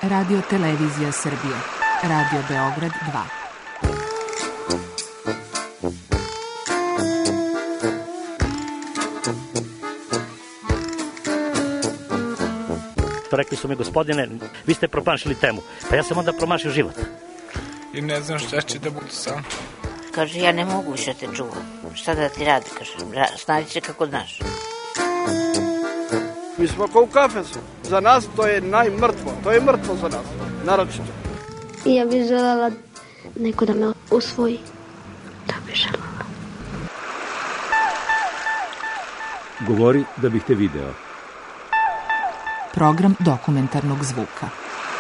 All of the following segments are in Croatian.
Radio Televizija Srbije. Radio Beograd 2. Rekli su mi, gospodine, vi ste promašili temu. Pa ja sam onda promašio život. I ne znam šta će da bude sam. Kaže, ja ne mogu više te čuvam. Šta da ti radi, kaže, snađi se kako znaš. Mi smo kao u kafesu. Za nas to je najmrtvo. To je mrtvo za nas, naročito. I ja bih želela neko da me usvoji. Da bih želela. Govori da bih te video. Program dokumentarnog zvuka.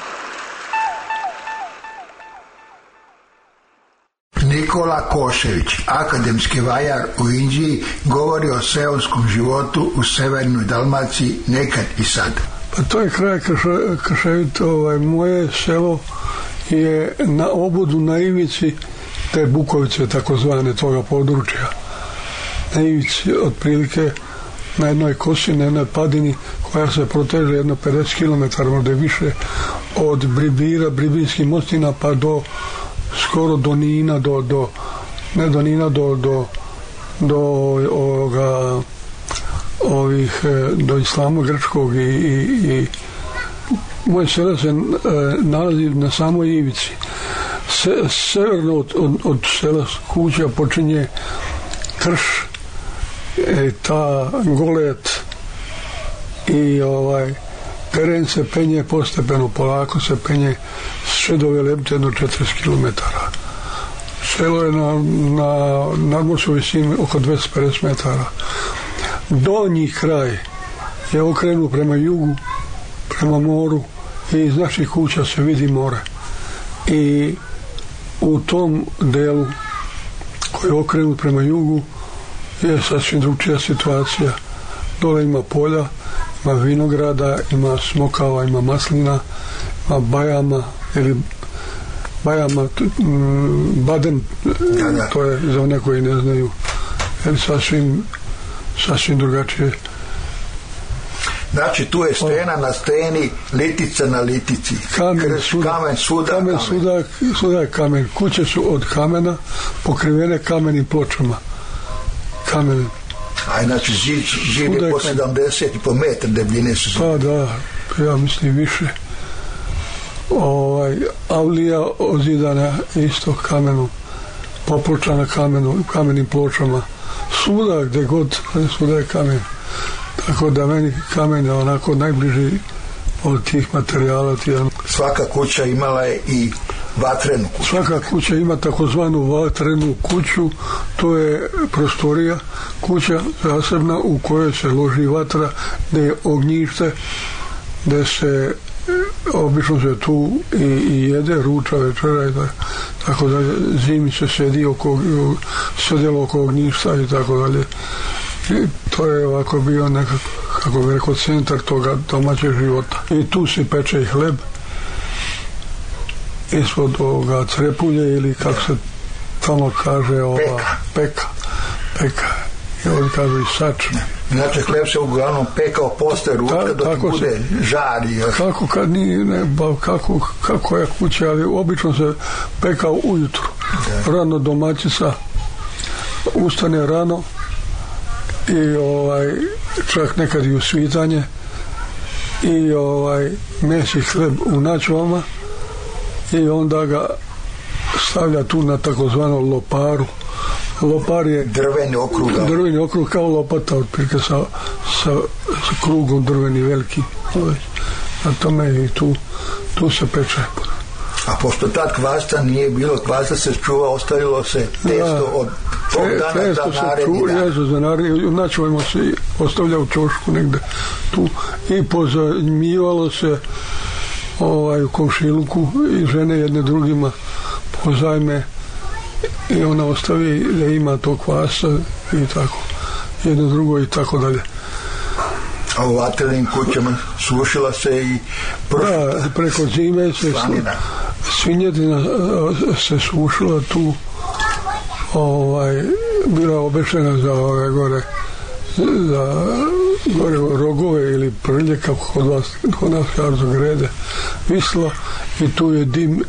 Nikola Košević, akademski vajar u Inđiji, govori o seoskom životu u severnoj Dalmaciji nekad i sad. Pa to je kraj Krševit, moje selo je na obodu na ivici te Bukovice, takozvane toga područja. Na ivici, otprilike, na jednoj kosi, na jednoj padini koja se proteže jedno 50 km, možda više, od Bribira, Bribinskih mostina, pa do skoro do Nina, do Islama grčkog i moje selo se nalazi na samoj ivici. Severno od sela kuća počinje krš, ta Golet i teren se penje postepeno, polako se penje sve do Velebite jedno 40 km. Selo je na nadmorskoj visini oko 250 metara. Donji kraj je okrenut prema jugu, prema moru i iz naših kuća se vidi more. I u tom delu koji je okrenut prema jugu je sasvim drugčija situacija. Dole ima polja, ima vinograda, ima smokava, ima maslina, ima bajama ili baden, to je za one koji ne znaju, jer sasvim drugačije. Znači tu je stena na steni, litica na litici, kamen svuda je kamen. Kuće su od kamena pokrivene kamenim pločama. Kamen. A inače zid je po 70 i po metar debljine su. Pa da, ja mislim više. Avlija ozidana isto kamenom, popločana kamenim pločama. Svuda gde god, svuda je kamen. Tako da meni kamen je onako najbliži od tih materijala. Svaka kuća imala je i vatrenu kuću. Svaka kuća ima takozvanu vatrenu kuću, to je prostorija, kuća zasebna u kojoj se loži vatra, gde je ognjište, gde se obično se tu i jede, ruča, večera i tako dalje. Zimi se sedjelo oko ognjišta i tako dalje. I to je ovako bio nekako, kako bi rekao, centar toga domaćeg života. I tu se peče i hleb ispod ovoga crepulje ili kako se tamo kaže peka. I ovdje kažu i sač. Znači hleb se uglavnom pekao posle ručka dok bude žari. Kako kad nije, kako je kuća, ali obično se pekao ujutru. Rano domaćica ustane rano i čak nekad i u svitanje i mesi hleb u načvama i onda ga stavlja tu na takozvanu loparu. Lopar je drveni okrug kao lopata otprilike sa krugom drveni veliki. Na tome i tu se peče. A pošto tad kvasta nije bilo, kvasta se čuva, ostavilo se testo od tog dana za naredni dan. Znači se ostavlja u čošku negde tu i pozajmljivalo se u komšiluku i žene jedne drugima pozajme i ona ostavi da ima to kvasa i tako jedno drugo i tako dalje. A u vatrenim kućama sušila se i preko zime se svinjetina se sušila tu, bila obešena za ove gore za gore rogove ili prlje, kako kod nas kažu grede, visla i tu je dim,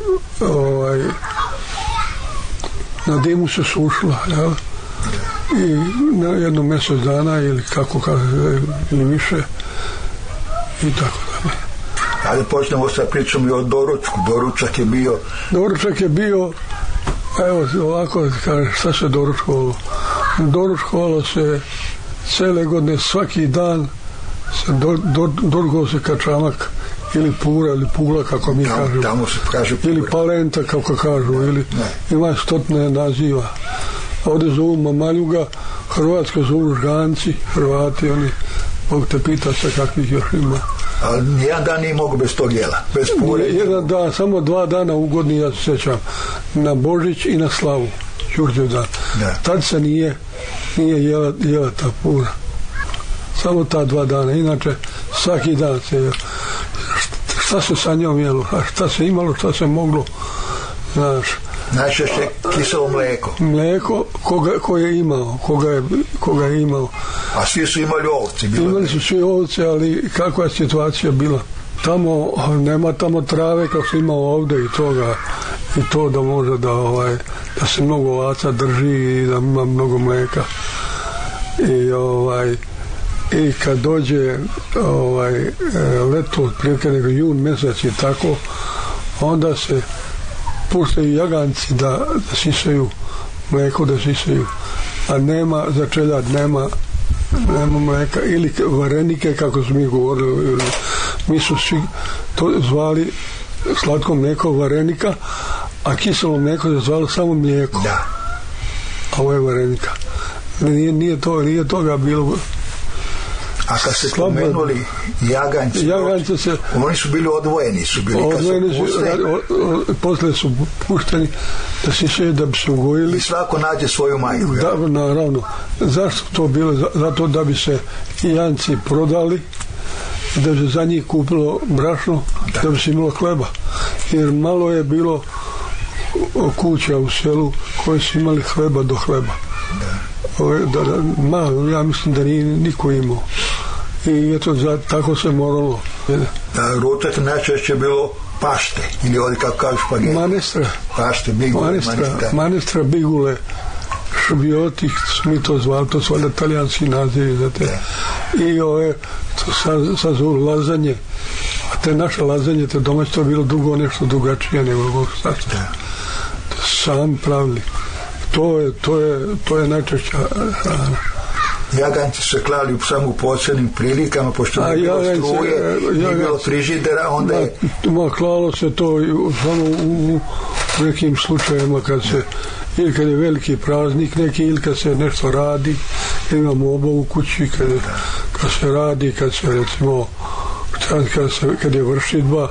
na dimu se sušla, jel? I na jedno mjesec dana ili kako kaže, ili više i tako dalje. Ali počnemo sa pričom i o doručku. Doručak je bio, evo ovako kaže, šta se doručkovalo? Doručkovalo se cele godine, svaki dan se doručkovalo se kačamak ili pura ili pula, kako mi kažemo. Tamo se kaže pura. Ili palenta, kako kažu, ili ima stotne naziva. Ovdje zovu mamaljuga, Hrvatska zovu žganci, Hrvati, oni, Bog te pita se kakvih još ima. Ali nijedan dan nije mogu bez tog jela, bez pure. Jedan dan, samo 2 dana ugodni, ja se sjećam, na Božić i na Slavu, Đurđev dan. Da. Tad se nije jela ta pura. Samo ta 2 dana, inače svaki dan se jela. Šta se sa njom jelo, a šta se imalo, šta se moglo, znaš. Najčešće kiselo mlijeko. Mlijeko koga je imao. A svi su imali ovce. Imali su svi ovce, ali kakva je situacija bila? Tamo, nema tamo trave kao što ima ovdje i to da može da se mnogo ovaca drži i da ima mnogo mlijeka. I kad dođe leto, otprilike nego jun mjesec i tako, onda se puštaju jaganci da sisaju mlijeko, da sisaju, a nema začeljad, nema mlijeka, ili varenike, kako smo mi govorili, mi su svi to zvali slatko mlijeko varenika, a kiselo mlijeko je zvalo samo mlijeko. Da. A ovo je varenika. Nije toga bilo. A kad se spomenuli jaganci, oni su bili odvojeni, posle su pušteni da sisaju, da bi se ugojili. I svako nađe svoju majku. Da, naravno. Zašto to bilo? Zato da bi se janci prodali, da bi se za njih kupilo brašno, da bi se imalo hleba. Jer malo je bilo kuća u selu koje su imali hleba do hleba. Malo, ja mislim da nije niko imao. I eto, tako se moralo. Ručak najčešće bilo pašte, ili ovdje kako kažu špageti. Manestra. Pašte, bigule. Manestra, bigule, šbioti, mi to zvali, to su valjda talijanski nazivi za te. I to sad zovu lazanje. A te naše lazanje, te domaće, to je bilo drugo, nešto drugačije nego sad. To sam pravili. To je najčešća hrana. Jaganci se klali samo u posebnim prilikama, pošto nije bilo struje, nije bilo frižidera, onda je... Klalo se to samo u nekim slučajevima ili kad je veliki praznik neki, ili kad se nešto radi, imamo obavu u kući, kad se radi, kad se recimo, kad je vršidba,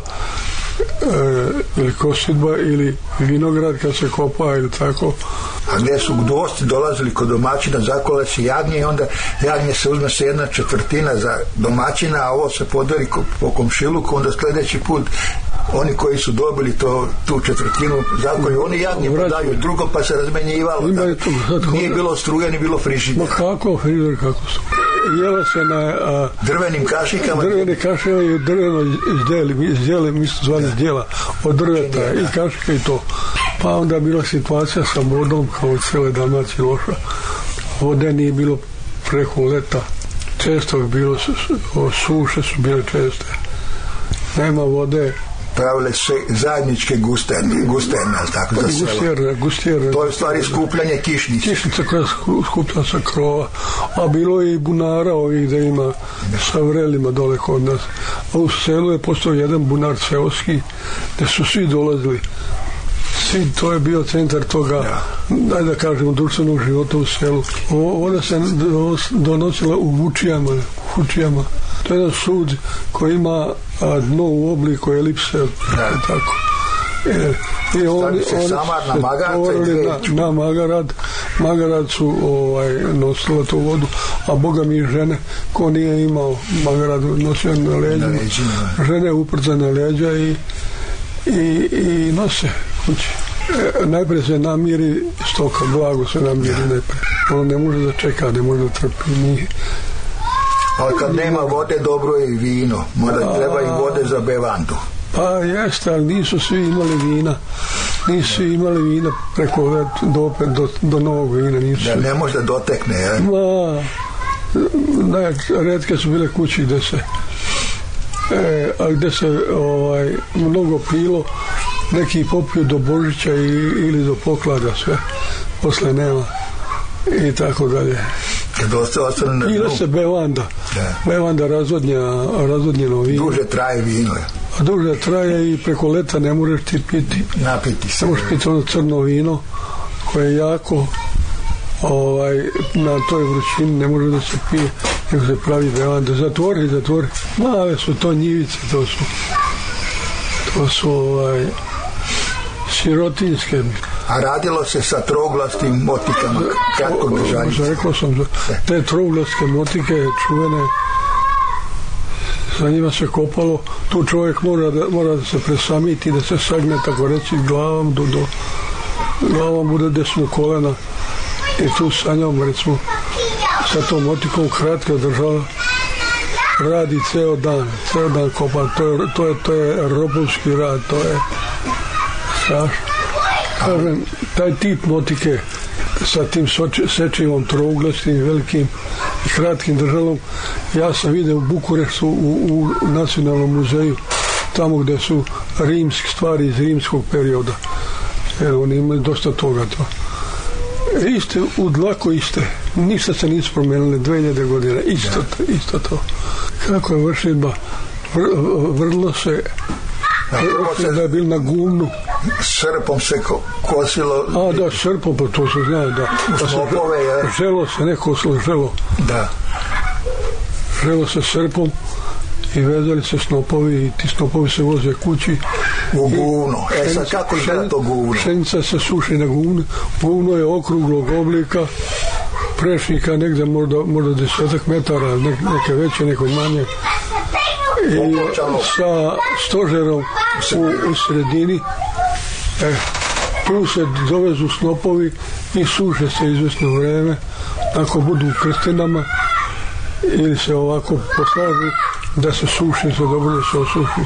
ili kosidba, ili vinograd kad se kopa ili tako. A gdje su gosti dolazili kod domaćina, zakola se jagnje i onda jagnje se uzme se 1/4 za domaćina, a ovo se podeli po komšiluku, onda sljedeći put oni koji su dobili tu četvrtinu zakolju, oni jagnje podaju drugo, pa se razmenjivalo. Nije bilo struje, nije bilo frižidera. Ma kako frižider, kako su? Jela se na drvenim kašikama. Drvene kašike i drveno izdjeli, mi su zvali izdjela od drveta i kašike i to. Pa onda bila situacija sa vodom, kao od cijele Dalmacije loša. Vode nije bilo preko leta. Često je bilo, suše su bile česte. Nema vode. Pravile se zajedničke gusterne, tako za selo. Gustjerne. To je stvari skupljanje kišnice. Kišnica koja skupljala sa krova. A bilo je i bunara ovih da ima sa vrelima dole kod nas. A u selu je postao jedan bunar seoski gdje su svi dolazili. To je bio centar toga, da kažemo, društvenog života u selu. Voda se donosila u Vučijama. To je jedan sud koji ima dno u obliku elipse. Tako. I oni se na Magarad su nosila tu vodu, a Boga mi žene, ko nije imao Magarad, nosio na leđima. Žene uprza na leđa i nose kući. Najprije se namiri stoka, blago se namiri najprije. Ono ne može da čeka, ne može da trpi. Ali kad nema vode, dobro je i vino. Mada treba i vode za bevandu. Pa jeste, ali nisu svi imali vina. Nisu svi imali vina preko do novog vina. Nisu. Da ne može da dotekne, je? Retke su bile kući gde se gde se mnogo pilo, neki popiju do Božića ili do poklada sve, posle nema i tako dalje. Pile se bevanda, bevanda razvodnjeno vino. Duže traje vino. A duže traje i preko leta ne možeš ti piti. Napiti se. Ne možeš piti ono crno vino koje je jako na toj vrućini ne može da se pije, nego se pravi bevanda. Zatvori. Male su to njivice, to su sirotinske. A radilo se sa trouglastim motikama kratkog držanja. Rekao sam, te trouglaske motike čuvene, za njima se kopalo, tu čovjek mora da se presamiti, da se sagne, tako reći, glavom bude desno kolena i tu sa njom, recimo, sa tom motikom kratka država, radi ceo dan kopa, to je robovski rad, to je strašno. Kažem, taj tip motike sa tim sečivom trouglastim, velikim i kratkim držalom, ja sam vidio u Bukureštu u Nacionalnom muzeju, tamo gde su rimske stvari iz rimskog perioda. Oni imaju dosta toga to. Iste, u dlako iste, ništa se nisu promenili 2000 godina, isto to. Kako je vršidba? Vrlo se da je bil na gumnu. Srpom se kosilo. Srpom, pa to se zna, da. Želo se, neko želo. Da. Želo se srpom i vezali se snopovi i ti snopovi se voze kući. U guvno. Sad kako izgleda to guvno? Pšenica se suši na guvnu. Guvno je okruglog oblika, prešnika negde možda 10 metara, neke veće, neko manje. I sa stožerom u sredini, tu se dovezu snopovi i suše se izvesno vreme, ako budu u krstenama ili se ovako poslažu da se suši, se dobro da se osuši.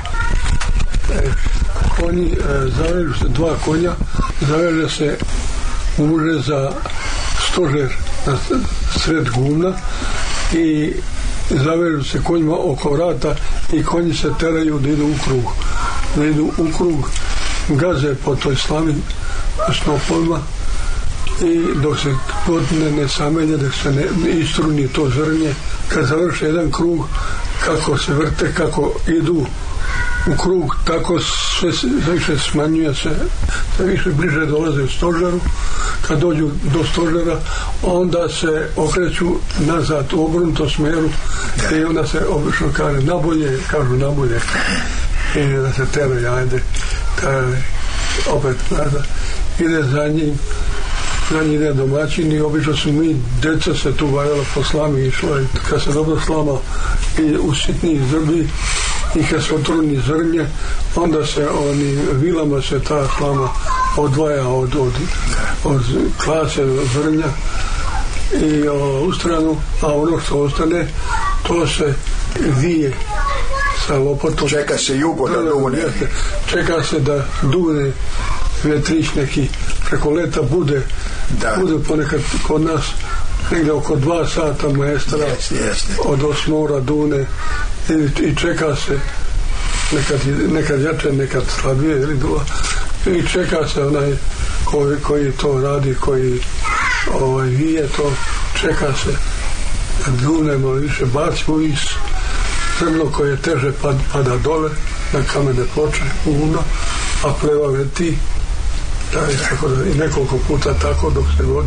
Konji, zavežu se 2 konja, zaveže se muže za stožer na sred gumna i zavežu se konjima oko vrata i konji se teraju da idu u krug, gaze po toj slami snopovima i dok se godine ne samelje, dok se ne istruni to zrnje, kad završe jedan krug, kako se vrte, kako idu u krug, tako sve više smanjuje se, sve više bliže dolaze u stožeru. Kad dođu do stožera, onda se okreću nazad u obrnutom smeru i onda se obično kažu nabolje i da se teraju, ajde, opet nazad. Ide za njim ide domaćin i obično su mi, deca se tu valjala po slami išla i kad se dobro slama i usitni zrbi i kad se otruni zrnje, onda se vilama se ta slama odvaja od klase zrnja i u stranu, a ono što ostane to se vije sa lopatom. Čeka se jugo da dune. Čeka se da dune vjetrić neki, preko leta bude ponekad kod nas negdje oko 2 sata maestra od 8 dune i čeka se nekad jače, nekad slabije ili duva i čeka se onaj koji to radi, koji vije to, čeka se da dune malo više baci u vis, zrno koje teže pada dole na kamene ploče uvno, a pleva veti i nekoliko puta tako dok se god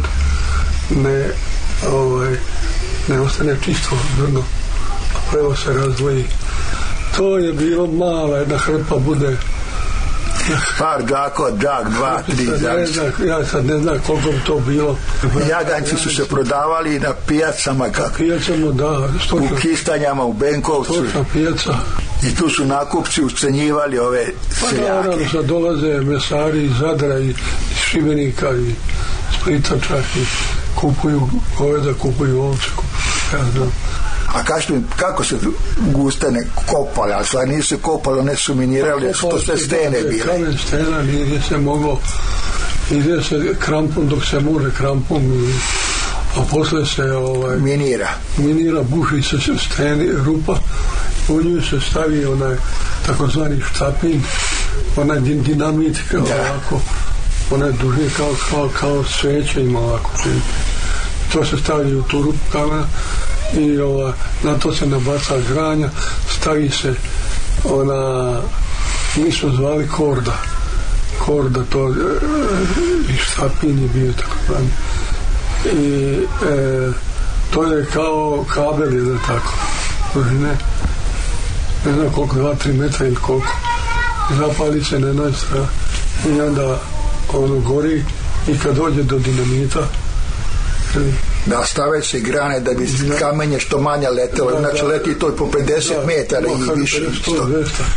ne ostane čisto zrno, a pleva se razdvoji. To je bilo mala jedna hrpa, bude par gako, džak, 2, 3 zavisno. Ja sad ne znam koliko bi to bilo. Jaganjci su se prodavali na pijacama, da, u Kistanjama, u Benkovcu. Točna pijaca. I tu su nakupci ucenjivali ove seljake. Sad dolaze mesari iz Zadra i iz Šibenika i Splita čak i kupuju goveda, kupuju ovce, ja znam. A kažete mi, kako se gustane kopali, a stvar nisu kopali, one su minirali, su to sve stene bile. Kamen stena, nije se moglo, ide se krampom dok se može krampom, a posle se minira, buši se steni, rupa, u nju se stavi onaj takozvani štapin, onaj dinamit, ovako, onaj duži kao sveće ima ovako. To se stavlja u tu rupu kamena i na to se nabaca granja, stavi se mi smo zvali korda, to i štapin je bio tako zvani. I to je kao kabel jedan tako, ne znam koliko, 2-3 metra ili koliko, zapali se na jednoj strani i onda ono gori i kad dođe do dinamita da stave se grane da bi kamenje što manje letelo, znači leti to po 50 metara i više isto.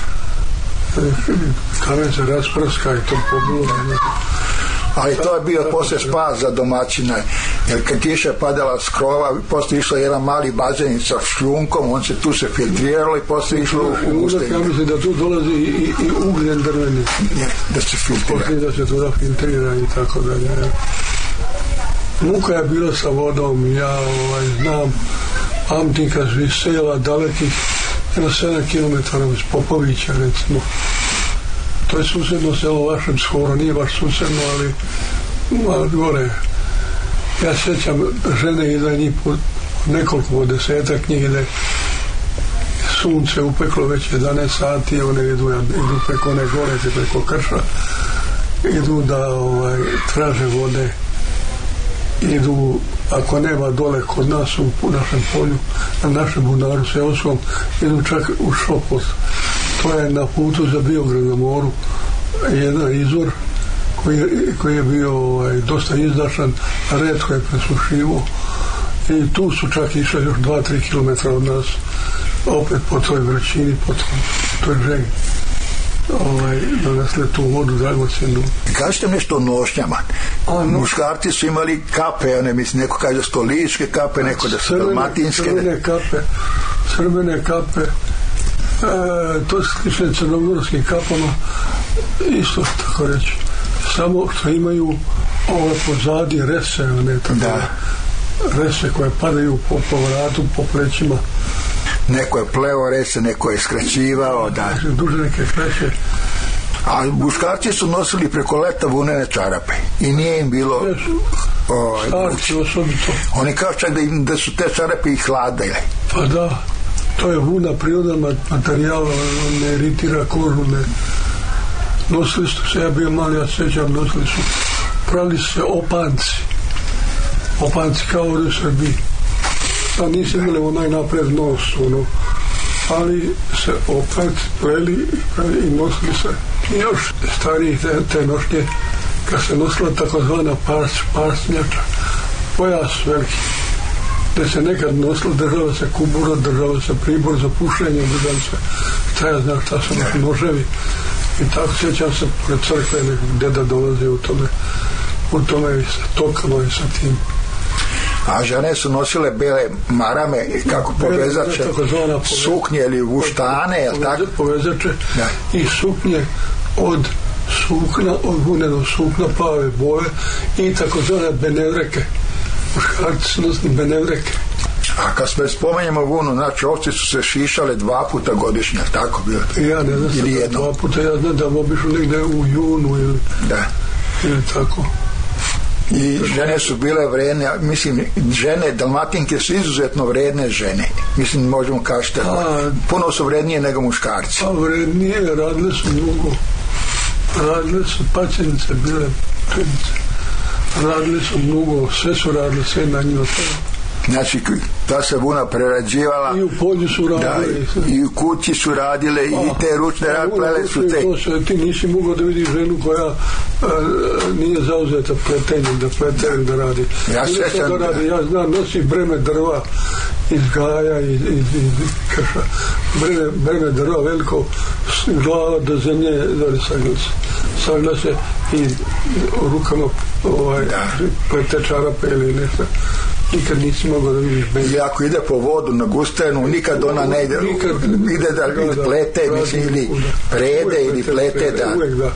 Kamen se rasprska i to pobilo. Ali to je bio poslije spas za domaćina, jer kad kiša padala s krova, poslije išlo jedan mali bazen sa šljunkom, on se tu se filtriralo i poslije išlo u ustenje. Ja mislim da tu dolazi i ugljen drveni. Da se filtrira. Poslije da se tu filtrira i tako dalje. Muka je bila sa vodom, ja znam, pamtim kad su iz sela dalekih, 7 km iz Popovića recimo. To je susjedno selo vašem skoro, nije baš susjedno, ali gore. Ja sjećam žene ide njih po nekoliko 10 njih ide, sunce upeklo već 11 sati, one idu preko one gore, preko krša, idu da traže vode, idu, ako nema dole kod nas u našem polju, na našem bunaru seoskom, idu čak u Šopot. To je na putu za Biograd na moru, jedan izvor koji je bio dosta izdašan, retko je presušivo i tu su čak išli još 2-3 km od nas, opet po toj vrućini, po toj žegi. Donesle tu vodu dragocjenu. Kažete nešto o nošnjama. Muškarci su imali kape, mislim, neko kaže da su to ličke kape, neko da su dalmatinske. Crvene kape, to su slične crnogorskim kapama, isto tako reći. Samo što imaju pozadi rese, rese koje padaju po vratu, po plećima. Neko je pleo rese, neko je skraćivao, duže neke kreće. A muškarci su nosili preko leta vunene čarape i nije im bilo starci osobito. Oni kao čak da su te čarape i hladile. Pa da, to je vuna, prirodan materijal, ne iritira kožu, ne. Nosili su se, ja bio mali, ja sećam, nosili su, pravili su se opanci kao ovdje u Srbiji. Pa nisi imali onaj napred nos, ali se opet pleli i nosili se. Još stariji te nošnje, kad se nosila takozvana parsnjača, pojas veliki, gdje se nekad nosilo, država se kubura, država se pribor za pušenje, država se, šta ja znam šta su noževi. I tako sjećam se pred crkve, deda dolazi u tome i sa tokama i sa tim. A žene su nosile bele marame, kako povezače, suknje ili vuštane, je li tako? Povezače i suknje od vunenog sukna plave boje i takozvane benedreke. Muškarci su nosili benedreke. A kad smo spomenjamo vunu, znači ovci su se šišale 2 puta godišnje, tako bilo? Ja ne znam ili jedno. 2 puta, ja znam da obišu negdje u junu ili tako. I žene su bile vredne, mislim, žene, dalmatinke su izuzetno vredne žene. Mislim, možemo kažete, puno su vrednije nego muškarci. A vrednije, radile su mnogo. Radile su paćenice, bile paćenice. Radile su mnogo, sve su radile, sve na njima. Znači, ta se vuna prerađivala. I u polju su radile. I u kući su radile i te ručne plele su te. Ti nisi mogao da vidiš ženu koja nije zauzeta pletenjem, da plete ili da radi. Ja sećam. Ja znam, nosi breme drva iz gaja, iz krša. Breme drva veliko, glava do zemlje, da saglase i rukama plete čarape ili nešto. nikad nisi mogao da vidiš benz. I ako ide po vodu na gustenu, nikad ona ne ide, ide da plete, mislim, ili prede, ili plete, da. Uvijek da.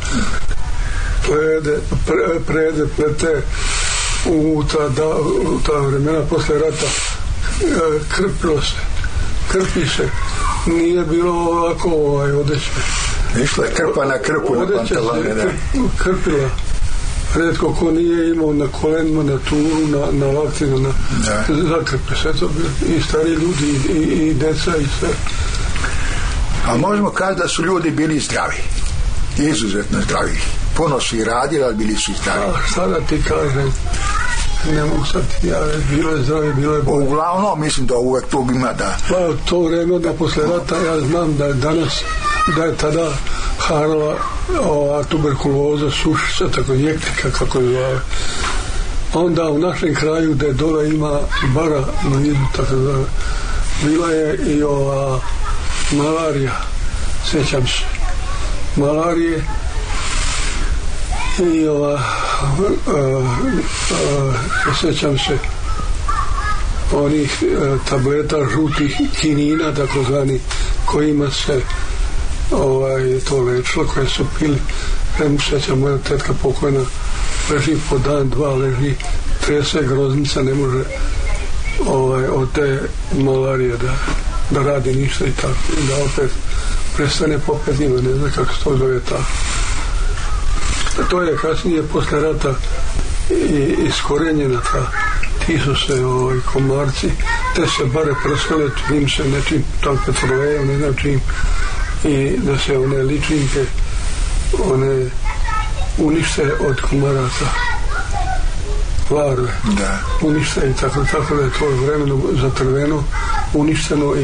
Prede, plete, u ta vremena posle rata krpilo se, krpi se, nije bilo ovako odeće. Išla je krpa na krpu na pantalone, da. Krpila. Redko ko nije imao na kolenima, na turu, na lakcinu, na zakrpe, sve to bilo. I stari ljudi, i deca, i sve. Ali možemo kazati da su ljudi bili zdravi. Izuzetno zdravi. Puno su i radili, ali bili su i zdravi. Šta da ti kažem? Ne mogu sad ti bilo je zdravi, bilo je bolje. Uglavnom, mislim da uvek tu ima da... Pa to vreme da posle rata, ja znam da je danas, da je tada harala tuberkuloza, sušica, tako jektika, kako je zove. Onda u našem kraju gde dole ima bara na vidu, tako da bila je i malarija, sjećam se, malarije i sjećam se onih tableta žutih kinina, takozvani, kojima se to lečilo, koje su pili. Prema sjećam, moja tetka pokojna leži po dan, dva leži, trese, groznica, ne može od te malarije da radi ništa i tako, i da opet prestane popet ima, ne znam kako se to zove tako. To je kasnije posle rata iskorenjena ti su se komarci, te se bare prskale, čim se nečim, tam petrolejom, ne znam čim, i da se one ličinke one unište od komaraca, larve, unište i tako da je to vremeno zatrveno, uništeno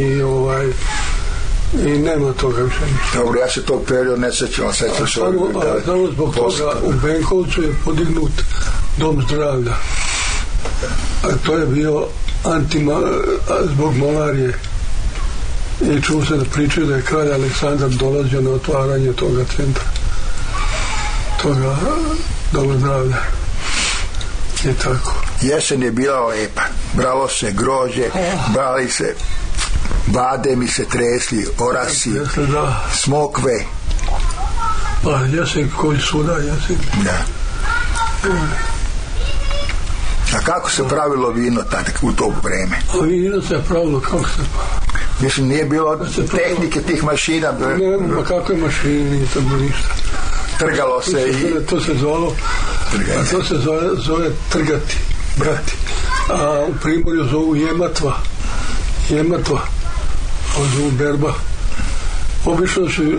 i nema toga više ništa. Dobro, ja se tog perioda ne sećam, sećam se. Samo zbog toga u Benkovcu je podignut dom zdravlja. A to je bio zbog malarije. I čuo se da pričaju da je kralj Aleksandar dolazio na otvaranje toga centra, toga doma zdravlja. I tako. Jesen je bila lepa. Bralo se grožđe, brali se bademi se tresli, orasi, smokve. Pa jesen koji suda, jesen. Da. A kako se pravilo vino u to vreme? A vino se pravilo, kako se pravilo? Mislim, nije bilo tehnike tih mašina. Ne, pa kako je mašina, nije to bilo ništa. Trgalo se i... To se zove trgati, brati. A u Primorju zovu jematva, a zovu berba. Obično su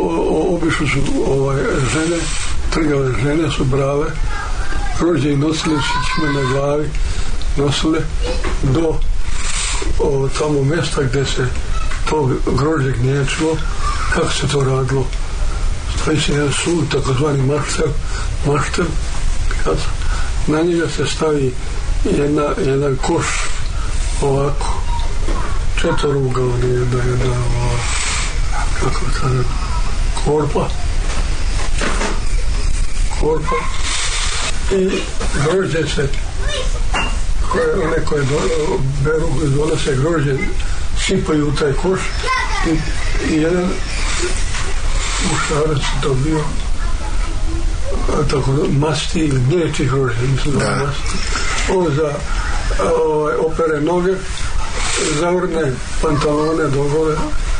žene, trgale žene su brave, grožđe i nosile šićima na glavi, nosile do tamo mjesta gdje se to grožđe gnječilo. Kako se to radilo? Stavi se jedan sud, takozvani maštel, na njega se stavi jedan koš ovako, četvoruga, jedna kako kažem, korpa i grožđe se one koje beru, donose grožđe, sipaju u taj koš i jedan mušarac to bio tako masti ili gnječi grožđe, mislim da masti. On opere noge, zavrne pantalone dogole,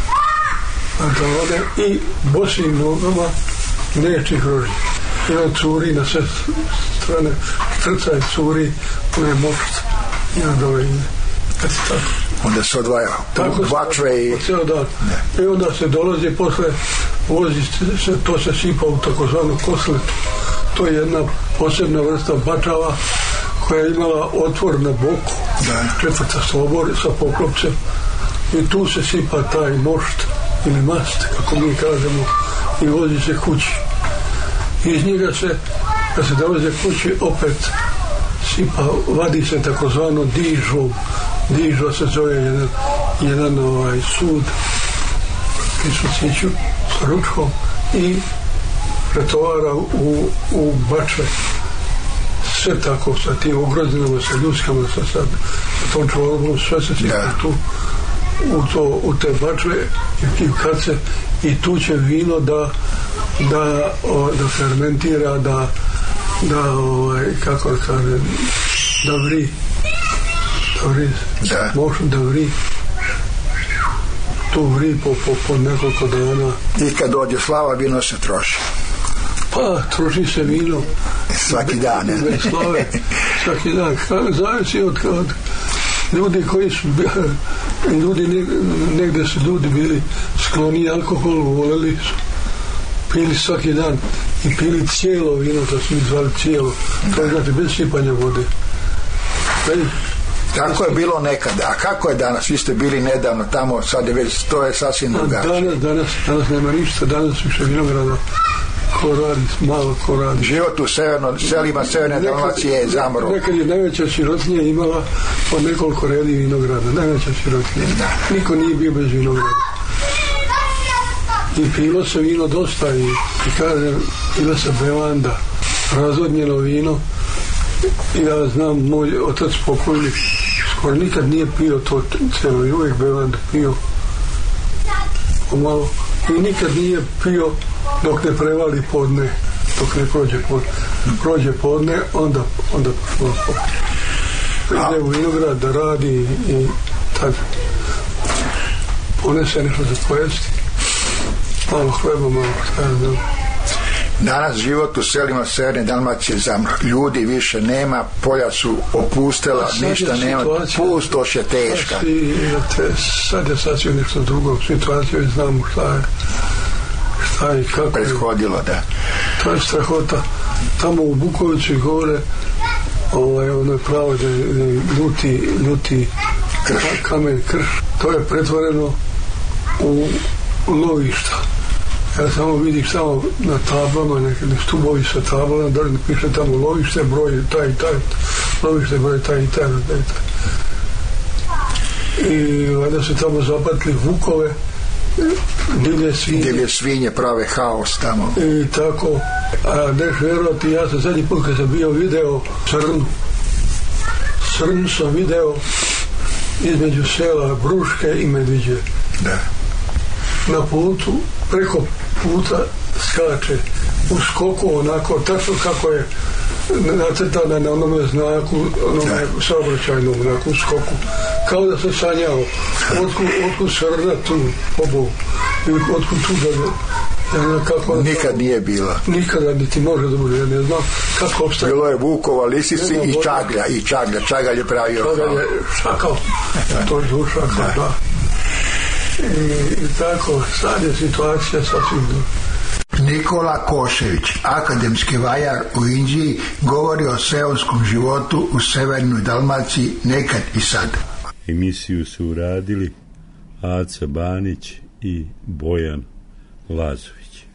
i bosim nogama gnječi grožđe. I on curi na sve strane, štrca i curi, on je mošt i on dole ide. Onda se odvaja vačve i... I onda se dolazi posle, vozi se, to se sipa u takozvanu kosletu. To je jedna posebna vrsta bačava koja je imala otvor na boku, četvrta slobor sa poklopcem, i tu se sipa taj mošt ili mast, kako mi kažemo, i vozi se kući. Iz njega se, kad se dolaze kući, opet sipa, vadi se takozvano dižom. Dižo se zove jedan sud i suciću s ručkom i pretovara u bačve sve tako, sa tim ugrozinama, sa ljuskama, sa tom čorbom, sve se sika tu u te bačve i kace i tu će vino da fermentira, da kako da kažem, da vri, može da vri, tu vri po nekoliko dana. I kad dođe slava, vino se troši. Pa, troši se vino svaki dan, ne? Slave, svaki dan. Zavisi od ljudi koji su negde su ljudi bili skloni alkoholu, voleli su, pili svaki dan i pili cijelo vino, to su mi zvali cijelo, to je znači bez sipanja vode. Tako je bilo nekada, a kako je danas? Vi ste bili nedavno tamo, sad je već, to je sasvim drugačije. Danas nema ništa, danas više vinograda, malo ko radi. Život u selima severne Dalmacije je zamro. Nekad je najveća sirotinja imala po nekoliko redi vinograda, najveća sirotinja. Niko nije bio bez vinograda. I pilo se vino dosta i kažem, pila se bevanda, razvodnjeno vino. Ja znam, moj otac pokojnik skoro nikad nije pio to celo i uvijek bevanda pio pomalo i nikad nije pio dok ne prevali podne, dok ne prođe podne, onda ide u vinograd da radi i tad ponese nešto za pojesti, malo hleba, malo šta ja znam. Danas život u selima severne Dalmacije zamro. Ljudi više nema, polja su opustela, ništa nema, pustoš je teška. Sad je sasvim nešto drugo, situaciju i znamo šta je i kako je. Prethodilo, da. To je strahota. Tamo u Bukovicu gore, ono je pravo da je ljuti kamen, krš. To je pretvoreno u lovišta. Ja samo vidim samo na tablama, neke stubovi sa tablama, da li piše tamo lovište, broj taj i taj, lovište, broj taj i taj. I valjda se tamo zapatili vukove, divlje svinje prave haos tamo. I tako, a neš vjerovati, ja sam zadnji put kad sam bio video Srnu sam video između sela Bruške i Medviđe. Da. Na putu, preko puta skače u skoku onako, tačno kako je nacrtana na onome znaku, onome saobraćajnom znaku u skoku, kao da se sanjao otkud Srna tu obovu ili otkud tu da nikad nije bila. Nikada niti može da bude, ja ne znam kako obstaje. Bilo je vukova, lisici i čagalj je pravio. Čagalj je šakao, to je dušakao, da. I tako, sad je situacija sasvim druga. Nikola Košević, akademski vajar u Inđiji, govori o seoskom životu u severnoj Dalmaciji nekad i sad. Emisiju su uradili Aca Banić i Bojan Lazović.